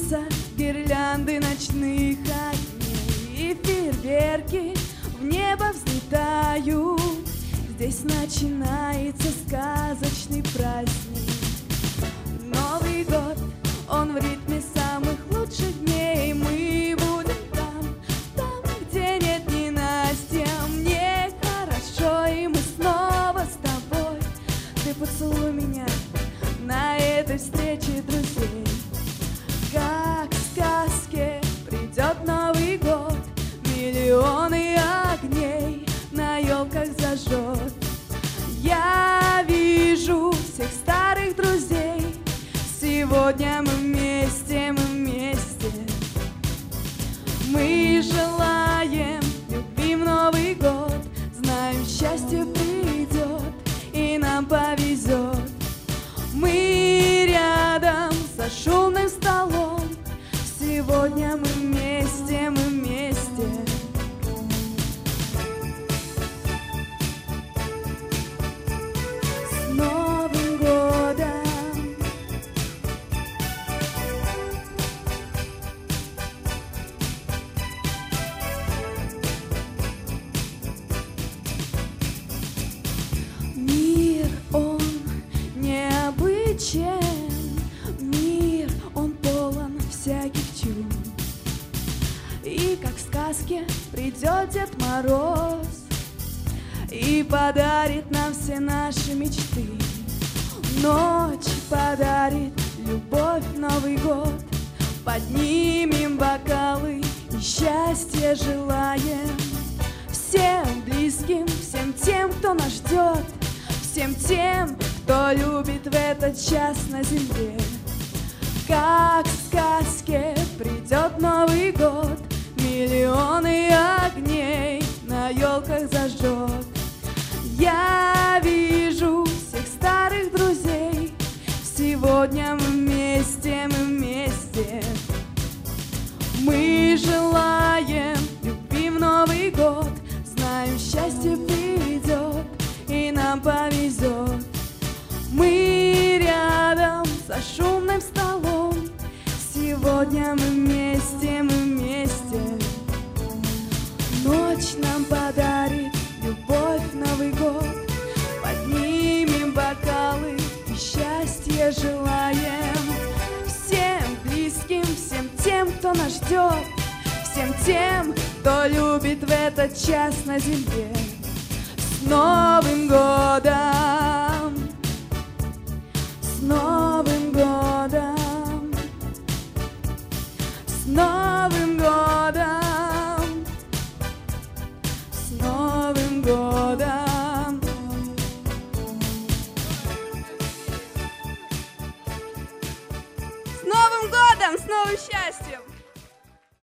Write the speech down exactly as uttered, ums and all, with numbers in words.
зажигаются гирлянды ночных огней, и фейерверки в небо взлетают. Здесь начинается сказочный праздник. Новый год, он в ритме самых лучших дней. Мы будем там, там, где нет ненастья. Мне хорошо, и мы снова с тобой. Ты поцелуй меня на этой встрече друзей. Как в сказке придет Новый год, миллионы огней на елках зажжет. Я вижу всех старых друзей. Сегодня мы вместе, мы вместе. Мы желаем любви в Новый год. Знаем, счастье придет и нам повезет. Мы рядом за шумным столом. Сегодня мы вместе, мы вместе. С Новым годом! Мир, он необычен. Мир, он полон всяких чуд. И как в сказке придет Дед Мороз и подарит нам все наши мечты. Ночь подарит любовь, Новый год. Поднимем бокалы и счастья желаем всем близким, всем тем, кто нас ждет, всем тем, кто любит в этот час на земле. Как в сказке придет Новый год, миллионы огней на елках зажжет. Я вижу всех старых друзей. Сегодня мы вместе, мы вместе. Мы желаем любви в Новый год. Знаем, счастье придет и нам повезет. Мы рядом за шумным столом. Сегодня мы вместе, мы вместе. Ночь нам подарит любовь, Новый год. Поднимем бокалы и счастье желаем всем близким, всем тем, кто нас ждет, всем тем, кто любит в этот час на земле. С Новым годом! С Новым годом! С Новым годом! С Новым годом! С Новым годом! С новым счастьем!